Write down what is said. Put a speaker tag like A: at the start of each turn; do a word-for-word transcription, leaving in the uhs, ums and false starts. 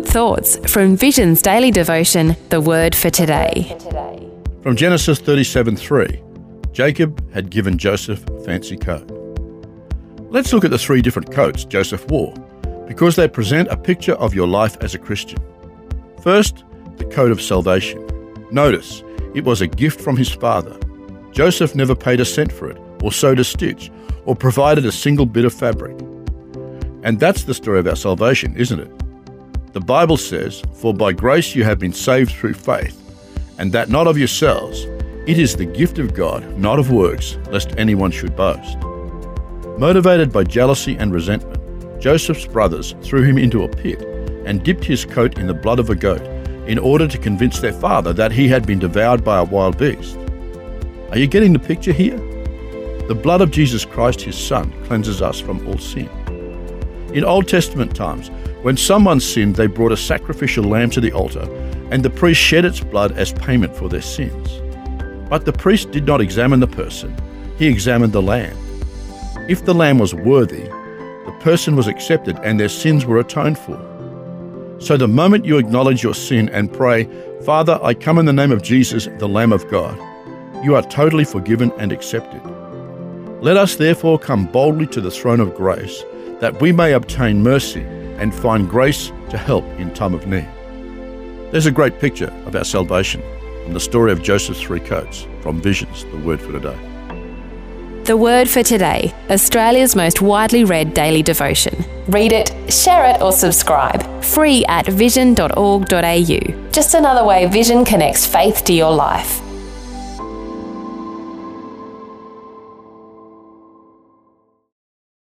A: good thoughts from Vision's daily devotion, The Word for Today.
B: From Genesis thirty-seven three, Jacob had given Joseph a fancy coat. Let's look at the three different coats Joseph wore, because they present a picture of your life as a Christian. First, the coat of salvation. Notice, it was a gift from his father. Joseph never paid a cent for it, or sewed a stitch, or provided a single bit of fabric. And that's the story of our salvation, isn't it? The Bible says, "For by grace you have been saved through faith, and that not of yourselves. It is the gift of God, not of works, lest anyone should boast." Motivated by jealousy and resentment, Joseph's brothers threw him into a pit and dipped his coat in the blood of a goat in order to convince their father that he had been devoured by a wild beast. Are you getting the picture here? The blood of Jesus Christ, his Son, cleanses us from all sin. In Old Testament times, when someone sinned, they brought a sacrificial lamb to the altar, and the priest shed its blood as payment for their sins. But the priest did not examine the person, he examined the lamb. If the lamb was worthy, the person was accepted and their sins were atoned for. So the moment you acknowledge your sin and pray, "Father, I come in the name of Jesus, the Lamb of God," you are totally forgiven and accepted. Let us therefore come boldly to the throne of grace, that we may obtain mercy and find grace to help in time of need. There's a great picture of our salvation in the story of Joseph's three coats from Vision's The Word for Today.
A: The Word for Today, Australia's most widely read daily devotion. Read it, share it or subscribe. Free at vision dot org dot a u. Just another way Vision connects faith to your life.